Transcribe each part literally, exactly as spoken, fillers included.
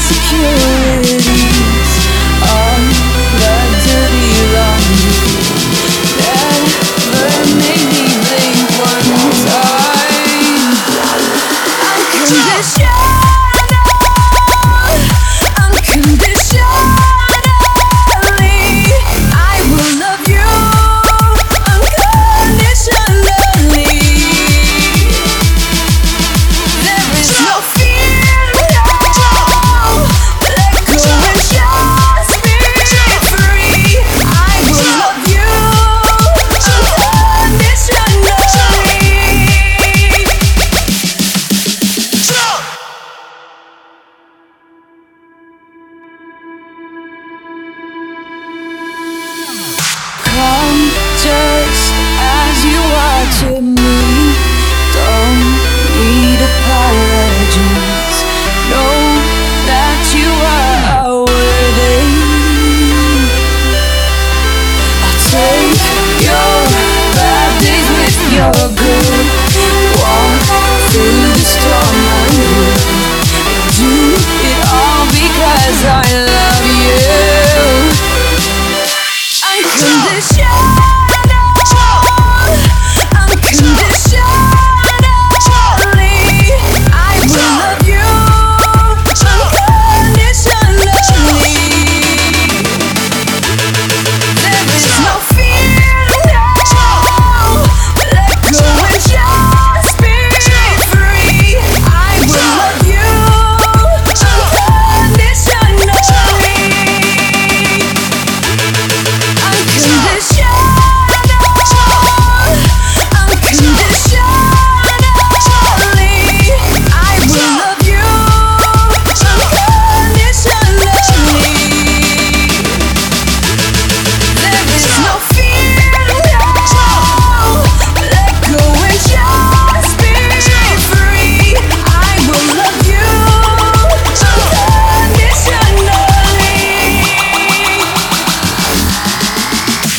insecurities, all that dirty laundry never made me blink one time. Unconditionally, I will love you unconditionally. There is no fear, no. Let go and just be free. I will love you unconditionally. Come just as you are to me. Don't need apologies. Know that you are worthy. I'll take your bad days with your good. Walk through the storm unwood. Do it all because I love you. Unconditional, unconditionally, I will love you unconditionally. There is no fear, no. Let go and just be free. I will love you unconditionally. Unconditional, unconditionally, I will love you unconditionally. There is no fear, no. Let go and just be free. I will love you unconditionally.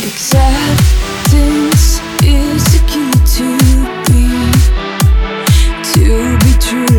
Acceptance is the key to be, to be true.